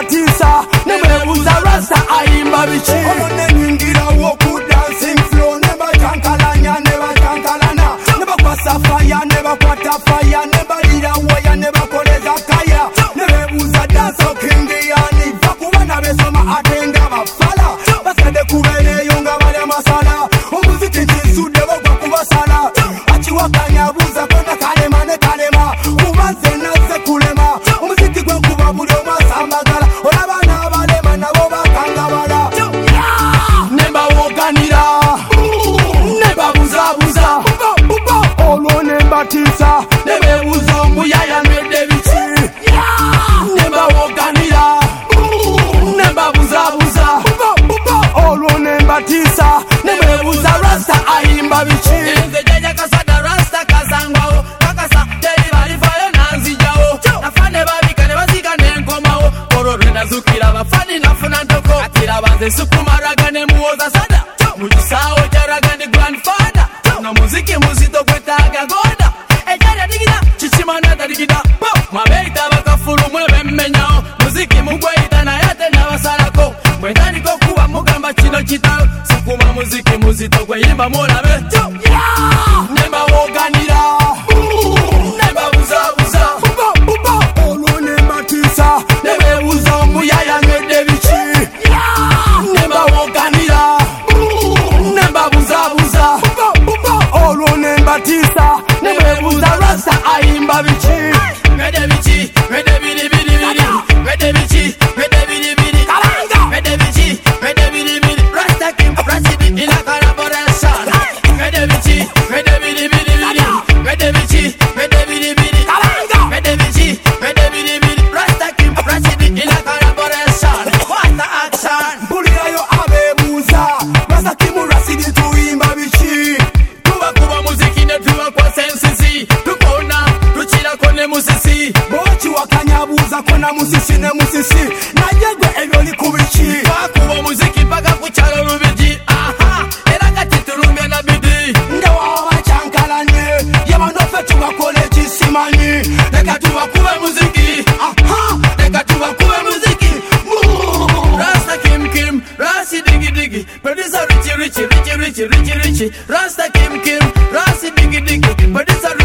Batisa nebebuza rasta ayimba bichi omone nyingira woku dancing flow neba jankalanya neba jankalana neba kwasa fire neba kwata fire neba lira waya neba koleza kaya nebebuza dance kingiani bakubana besoma atenga bafala basade kubele yonga bale masala omuziki nsude bagwa kubasala achiwakanya buza kwenda kalema kalema kubanze naze kulema omuziki gwe kuba buli omasambagala olabana balema nabo bakangabala nemba woganira nemba buzabuza olwo nemba tisa nebebuza omuyaya nwedde biki nemba woganira nemba buzabuza olwo nemba tisa nebebuza rasta ayimba biki enze jaja kasada rasta kazangwawo kakasa teri balifayo nanzijawo nafane babika ne bazika nenkomawo olwo nazukira bafani nafuna ntoko atira banze sukumaraga ne muwoza sada mukisawo kyaraga ne grandfather no muziki muzito kwetaga goda ejara digida chichimana digida mabeita bakafulu mwebemmenyawo muziki mugweita na yate nabasalako mwetandiko kuba mugamba kino kitalo sukuma muziki muzito gweyimba mulabe nemba woganira nemba buzabuza olwo nemba tisa nebebuza omuyaya nwedde biki nemba woganira nemba buzabuza olwo nemba tisa nebebuza rasta ayimba biki nwedde biki nwedde biri biri biri nwedde biki nwedde biri biri kalanga nwedde biki nwedde biri biri rasta kim rasta in a collaboration nwedde biki nwedde biri biri biri nwedde biki nwedde biri biri kalanga nwedde biki nwedde biri biri rasta kim rasta in a collaboration what the action bulirayo abebuza rasta kim rasta tuimba biki tuba kuba muziki ne tuba kwa sensisi tukona tuchira kone musisi bochi wakanyabuza kona musisi ne musisi najegwe ebyo likubiki bakuba muziki paka kuchalo rubiji aha era kati turumbe na bidi ndawa bachankalanye yamanofe tubakole kisimani leka tubakube muziki aha leka tubakube muziki rasta kim kim rasi digi digi producer richie richie richie richie richie richie rasta kim kim rasi digi digi producer